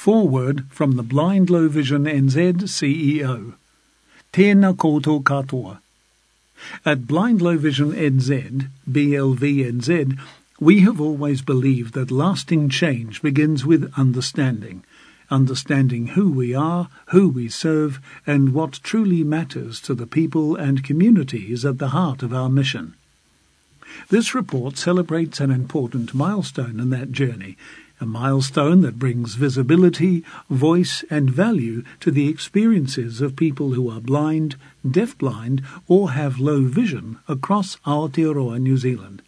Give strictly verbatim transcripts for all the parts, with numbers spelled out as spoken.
Forward from the Blind Low Vision N Z C E O. Tēnā koutou katoa. At Blind Low Vision N Z, B L V N Z, we have always believed that lasting change begins with understanding. Understanding who we are, who we serve, and what truly matters to the people and communities at the heart of our mission. This report celebrates an important milestone in that journey, a milestone that brings visibility, voice and value to the experiences of people who are blind, deafblind or have low vision across Aotearoa, New Zealand.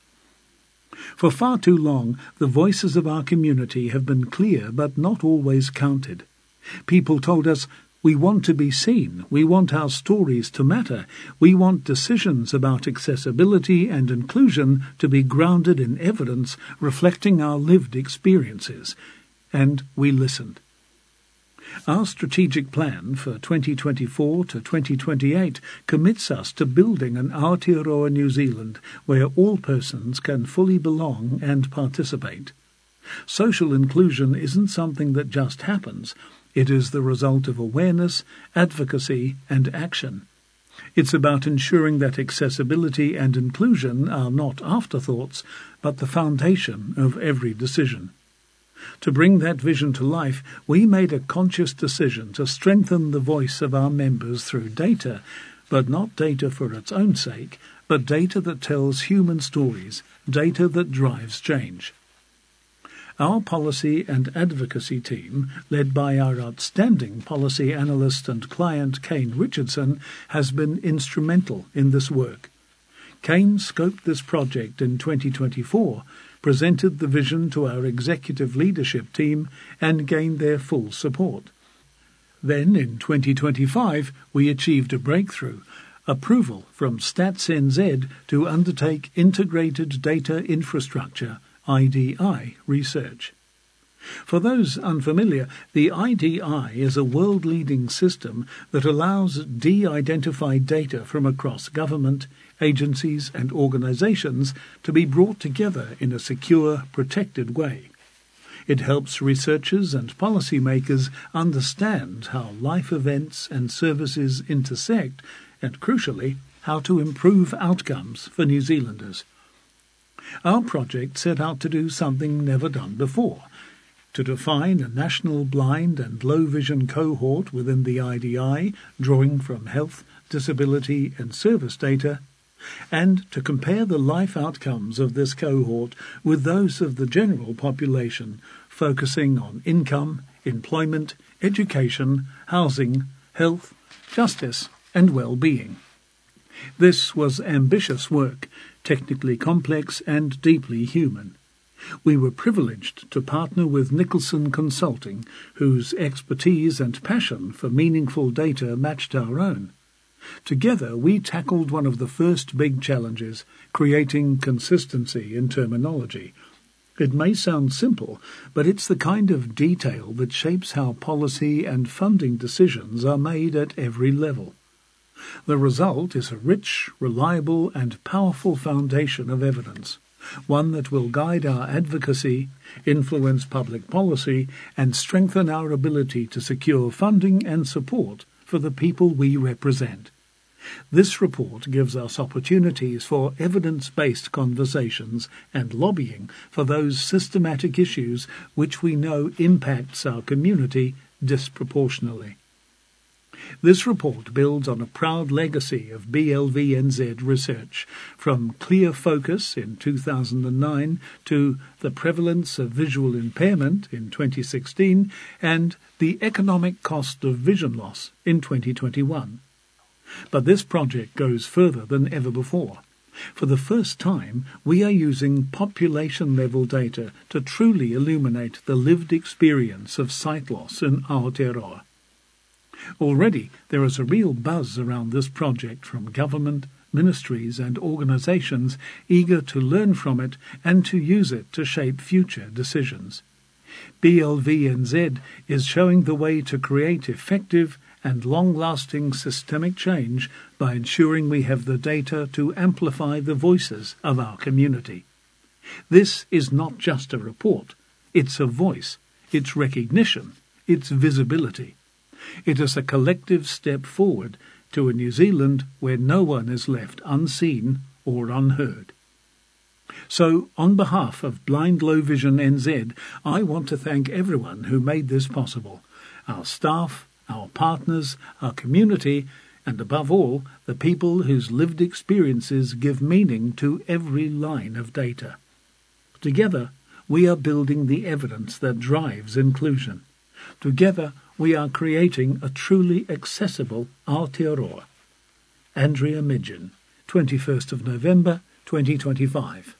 For far too long, the voices of our community have been clear but not always counted. People told us, "We want to be seen, we want our stories to matter, we want decisions about accessibility and inclusion to be grounded in evidence reflecting our lived experiences." And we listened. Our strategic plan for twenty twenty-four to twenty twenty-eight commits us to building an Aotearoa New Zealand where all persons can fully belong and participate. Social inclusion isn't something that just happens. It is the result of awareness, advocacy and action. It's about ensuring that accessibility and inclusion are not afterthoughts, but the foundation of every decision. To bring that vision to life, we made a conscious decision to strengthen the voice of our members through data, but not data for its own sake, but data that tells human stories, data that drives change. Our policy and advocacy team, led by our outstanding policy analyst and client Kane Richardson, has been instrumental in this work. Kane scoped this project in twenty twenty-four, presented the vision to our executive leadership team and gained their full support. Then, in twenty twenty-five, we achieved a breakthrough, approval from Stats N Z to undertake Integrated Data Infrastructure I D I research. For those unfamiliar, the I D I is a world-leading system that allows de-identified data from across government, agencies and organizations to be brought together in a secure, protected way. It helps researchers and policymakers understand how life events and services intersect and, crucially, how to improve outcomes for New Zealanders. Our project set out to do something never done before, to define a national blind and low vision cohort within the I D I, drawing from health, disability and service data, and to compare the life outcomes of this cohort with those of the general population, focusing on income, employment, education, housing, health, justice and well-being. This was ambitious work, technically complex and deeply human. We were privileged to partner with Nicholson Consulting, whose expertise and passion for meaningful data matched our own. Together we tackled one of the first big challenges, creating consistency in terminology. It may sound simple, but it's the kind of detail that shapes how policy and funding decisions are made at every level. The result is a rich, reliable and powerful foundation of evidence, one that will guide our advocacy, influence public policy and strengthen our ability to secure funding and support for the people we represent. This report gives us opportunities for evidence-based conversations and lobbying for those systematic issues which we know impacts our community disproportionately. This report builds on a proud legacy of B L V N Z research, from Clear Focus in two thousand nine to The Prevalence of Visual Impairment in twenty sixteen and The Economic Cost of Vision Loss in twenty twenty-one. But this project goes further than ever before. For the first time, we are using population-level data to truly illuminate the lived experience of sight loss in Aotearoa. Already there is a real buzz around this project from government, ministries and organisations eager to learn from it and to use it to shape future decisions. B L V N Z is showing the way to create effective and long-lasting systemic change by ensuring we have the data to amplify the voices of our community. This is not just a report, it's a voice, it's recognition, its visibility. It is a collective step forward to a New Zealand where no one is left unseen or unheard. So, on behalf of Blind Low Vision N Z, I want to thank everyone who made this possible, our staff, our partners, our community, and above all, the people whose lived experiences give meaning to every line of data. Together, we are building the evidence that drives inclusion. Together, we are creating a truly accessible Aotearoa. Andrea Midgen, twenty-first of November, twenty twenty-five.